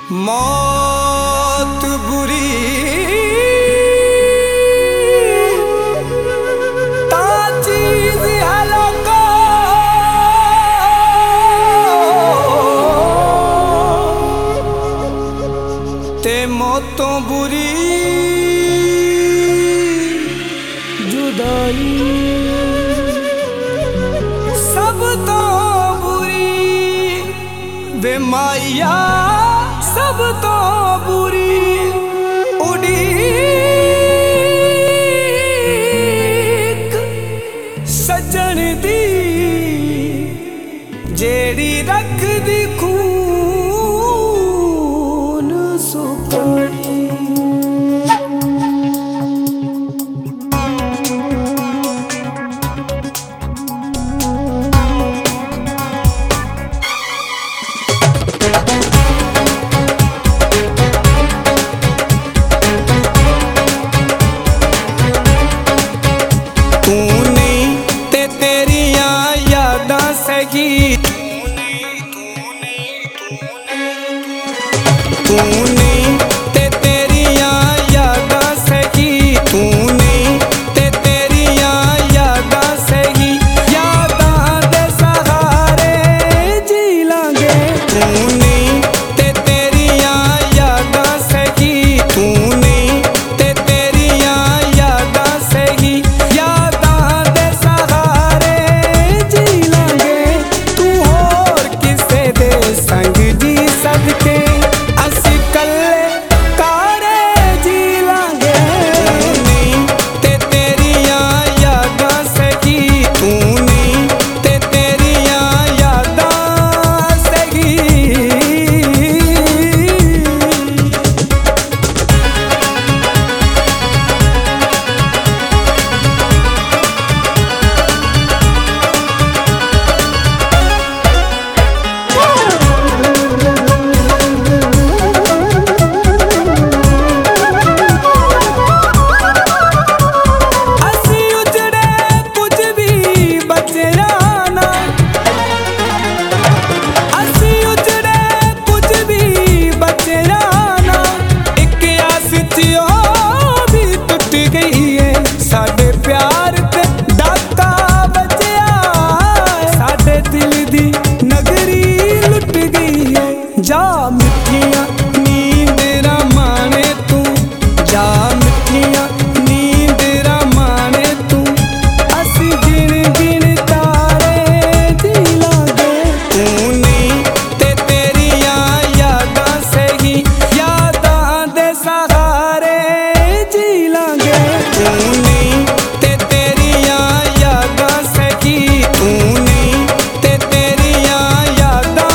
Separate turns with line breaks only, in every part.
मौत बुरी ता चीज है लोगो, ते मौतों बुरी जुदाई सब तो बुरी वे माया सब तो बुरी उड़ीक सजन दी जेड़ी रख दी खून सुकड़ी। तूने ते तेरियां यादां सही, तूने ते तेरियां यादां सही, यादां दे सहारे जी लांगे। तूने ते तेरियां यादां सही, तूने ते तेरियां यादां सही, यादां दे सहारे जी लांगे। तू होर किसे दे संग जी सदके जा मिठिया नींद रमाने तू, जा मिठिया नींद रमाने तू, असी गिन गिन तारे जी लांगे। तूने ते तेरियां यादां सही, यादां दे सहारे जी लांगे। तूने ते तेरियां यादां सही, तूने ते तेरियां यादां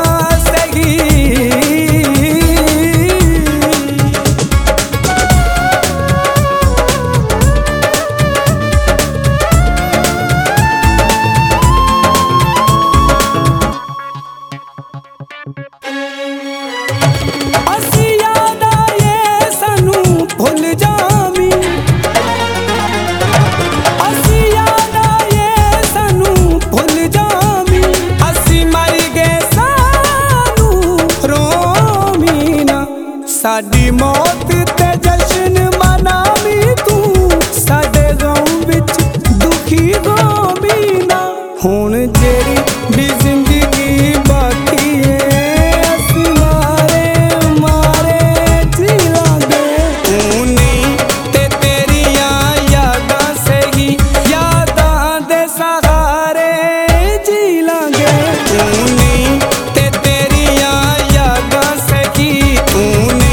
साडी मौत ते जश्न मनावी तू, साडे गम विच दुखी होवी ना। हुण जेड़ी भी जिंदगी बाकी है असी मारे मारे जी लांगे। तूने ते तेरियां यादां सही, यादां दे सहारे जी लांगे। तूने ते तेरियां यादां सही, तूने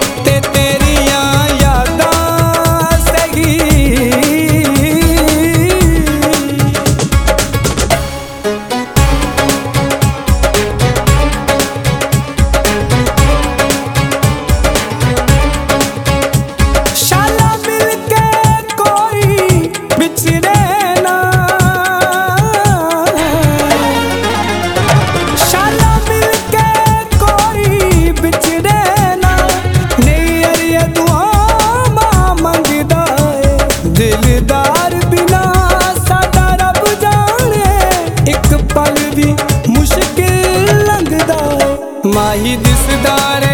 दिलदार बिना साडा रब जाने, एक पल भी मुश्किल लंघदा है। माही दिसदार